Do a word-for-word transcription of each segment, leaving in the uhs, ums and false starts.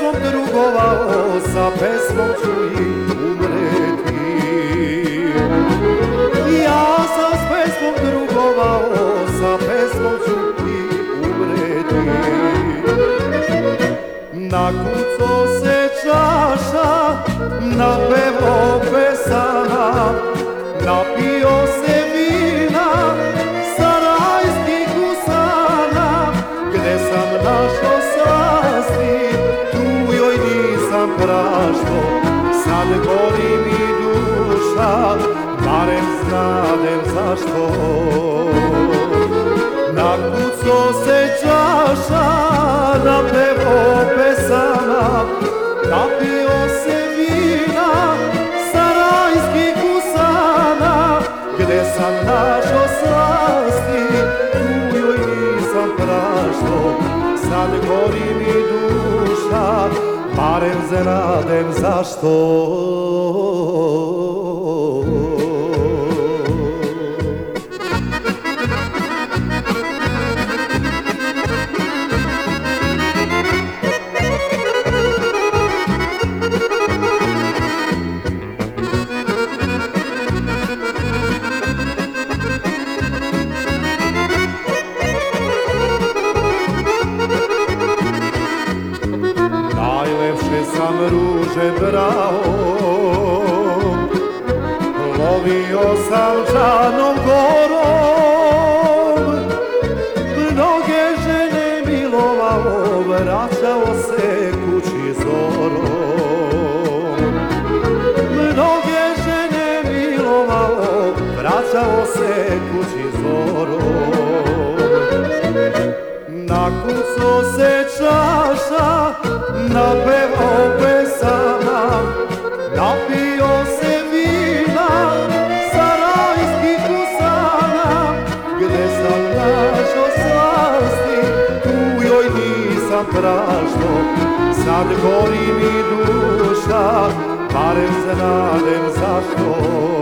pesmom drugovao, sa pesmom ću i umreti. Ja sam s pesmom drugovao, sa pesmom ću i umreti. Nakuco se čaša, napevo pesama, napio se vina sa rajskih usana. Gde sam našao slasti, tu joj nisam prašao. Sad gori mi duša, barem znadem zašto. Nakuco se čaša, napevo pesama, napio se vina sa rajskih usana. Gde sam našao slasti, tu joj nisam prašao. Sad gori mi duša, barem znadem zašto. Najlepše sam ruže brao, lovio sam Čarnom Gorom. Mnoge žene milovao, vraćao se kući zorom. Mnoge žene milovao, vraćao se kući zorom. Nakuco se čaša, napevao pesama, napio se vina sa rajskih usana. Gde sam našao slasti, tu joj nisam prašao. Sad gori mi duša, barem znadem zašto.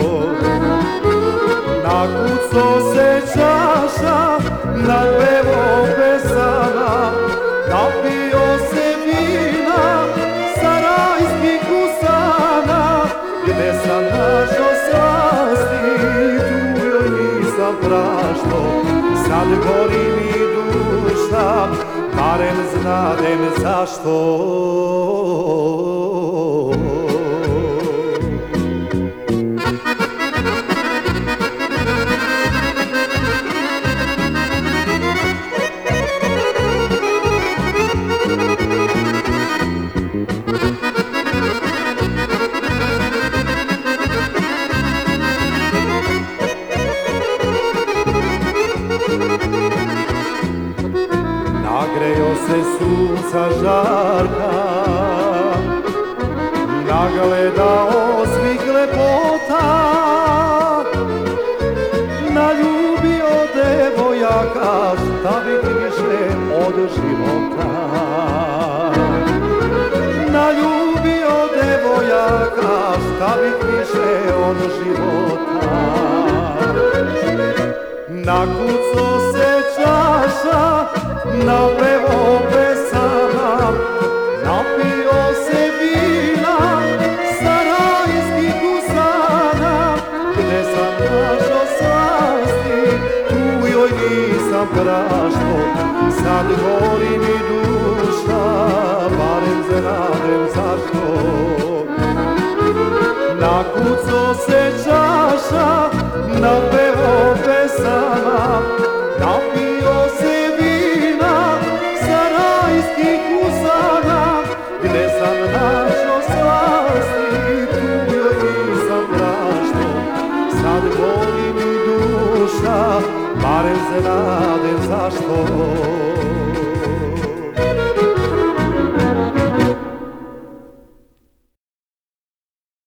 Nakuco se čaša, napevao pesama, napio se vina sa rajskih usana. Gde sam našao slasti, tu joj nisam prašao. Sad gori mi duša, barem znadem zašto. Nagreo se sunca žarka, nagledao svih lepota, naljubio devojaka, šta bih više od života. Naljubio devojaka, šta bih više od života. Nakuco se čaša, napevao pesama, napio se vina sa rajskih usana. Gde sam našao slasti, tu joj nisam prašao. Sad gori mi duša, barem znadem zašto. Nakuco se čaša, napevao pesama, napio se vina sa rajskih usana. Gde sam našao slasti, tu joj nisam prašao. Sad gori mi duša, barem znadem zašto.